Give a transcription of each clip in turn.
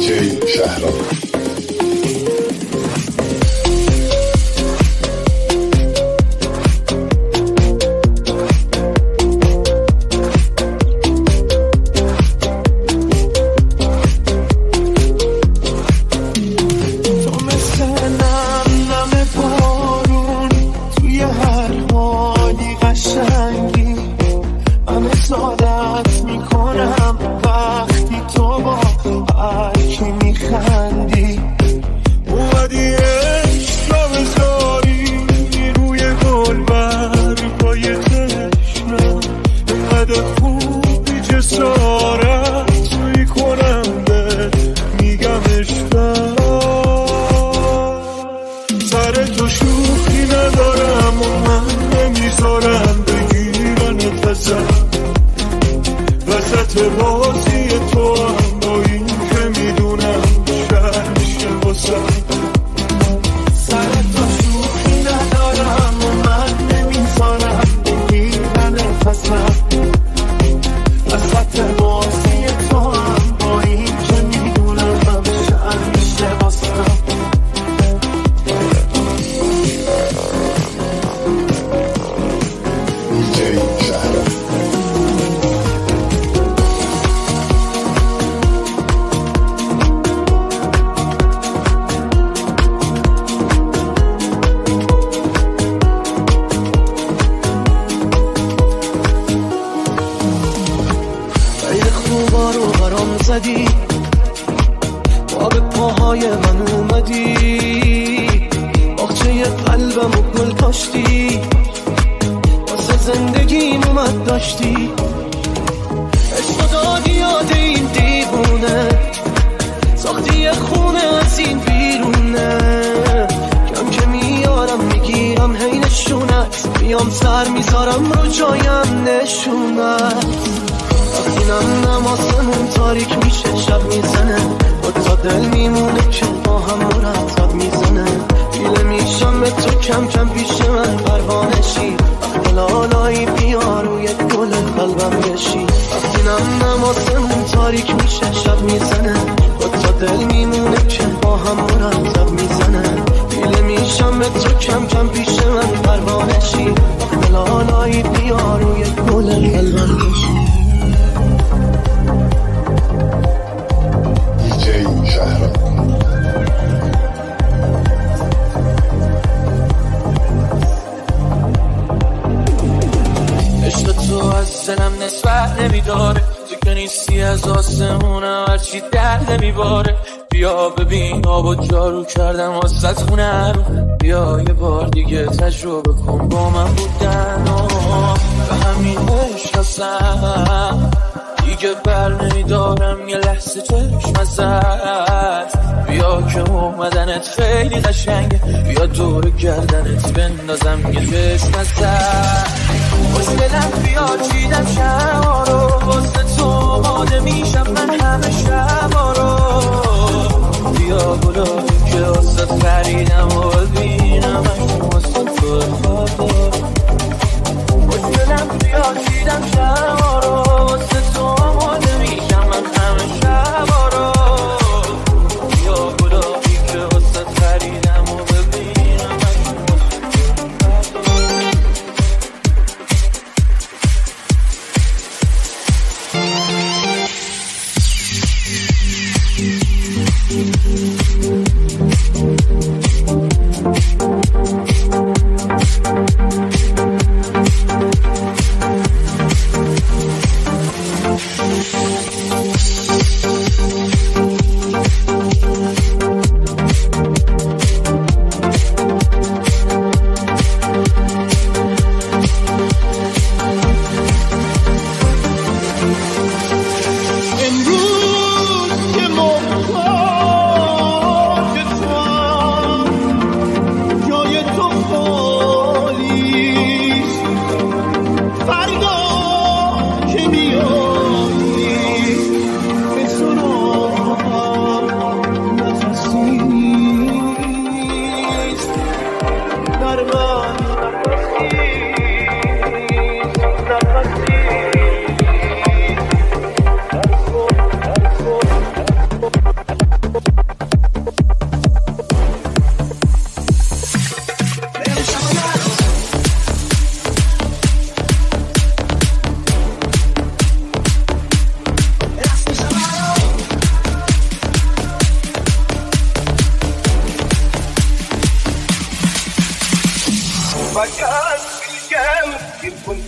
دیجی شهرام.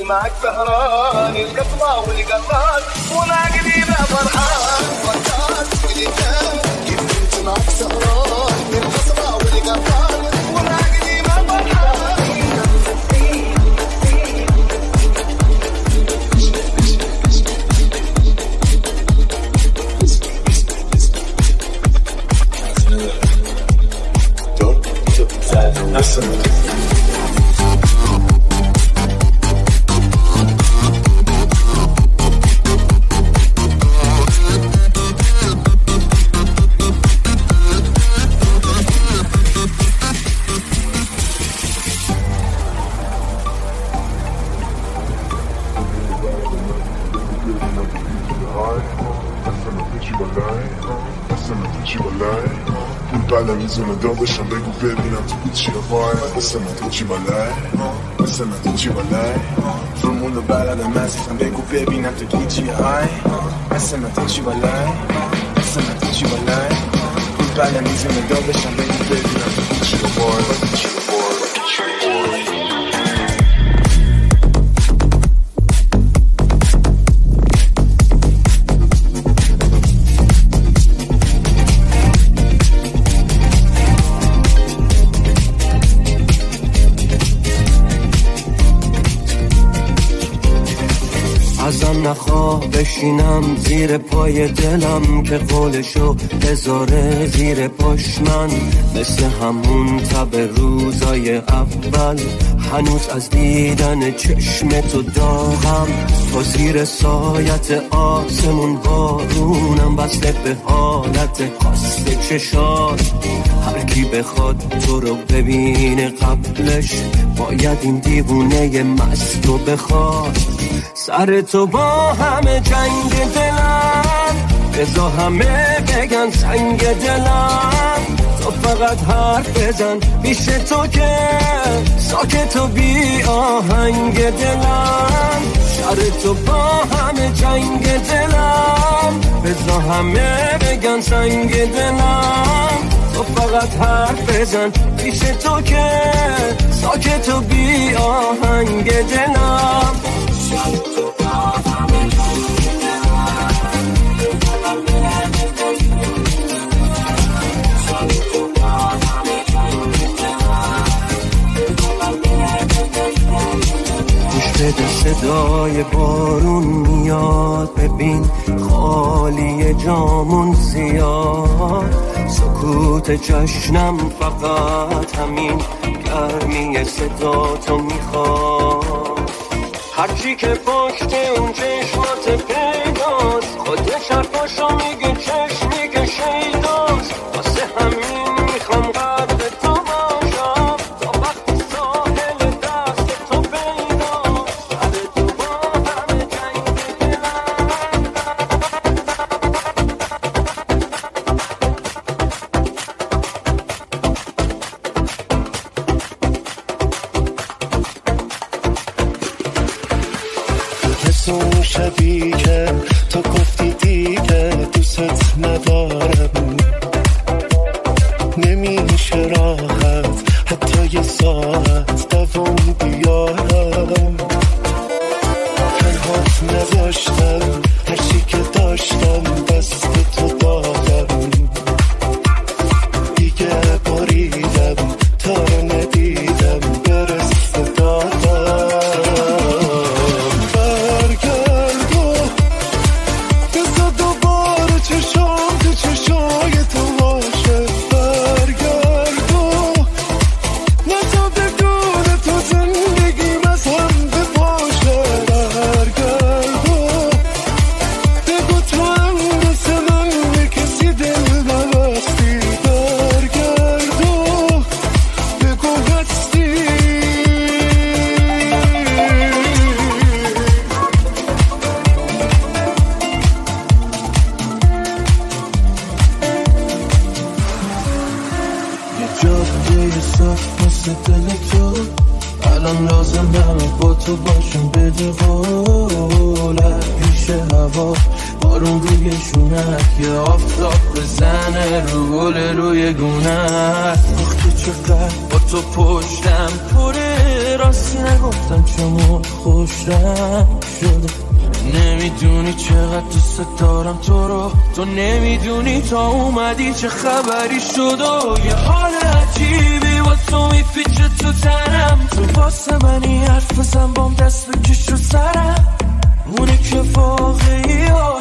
معك سهران القطمة والقطار وناقدي لا فرحان فرحان ولدان كيف كنت معك سهران القطمة والقطار وناقدي ما فرحان la mise en odeur de chambre coupée, bien un tout petit boy. Listen to tu balai, listen to tu balai. Tout le monde balade à masse, chambre coupée, bien un tout petit high. Listen to tu balai, listen to tu balai. Tout la mise en odeur de chambre coupée, bien un tout petit boy. ازم نخواه بشینم زیر پای دلم که قولشو بذاره زیر پاش من مثل همون تب روزای اول هنوز از دیدن چشم تو داغم تو زیر سایت آسمون بارونم بسته به حالت خسته چشات هر کی بخواد تو رو ببینه قبلش باید این دیوونه مست رو بخواد سر تو با همه جنگ دلم بذار همه بگن سنگ دلم تو فقط حرف بزن پیش تو که ساکت و بی آهنگ دلم سر تو با همه جنگ دلم بذار همه بگن سنگ دلم تو فقط حرف بزن پیش تو که ساکت و بی آهنگ دلم بده صدای بارون میاد ببین خالی جامون زیاد سکوت جشنم فقط همین گرمی صدا تو میخواد هرچی که پشت اون چشمات پیداست خودش حرفاشو میگه چشم میگه شیداست واسه همین میخوام قبل تو باشم تا وقتی ساحل دست تو پیداست سر تو با همه جنگ اون شبی که تو گفتی دیگه دوست ندارم نمیشه راحت حتی یه ساعت دوام بیارم تنهات نذاشتم هرچی که داشتم دست تو دادم دیگه باریدم تا رو ندیدم برسه دادم الان لازم دارم با تو باشم بده قولت پیش هوا بارون روی شونت یه آفتاب بزنه روی گونت وقتی چقدر با تو پشتم پره ولی راستی نگفتم چون خوش رنگ شده. نمیدونی چقدر دوست دارم تو رو، تو نمیدونی تا اومدی چه خبری شد و یه حال عجیبی واسه میپیچه تو تنم. تو واسه منی حرف بزن بام دست بکش رو سرم، اونه که واقعی ها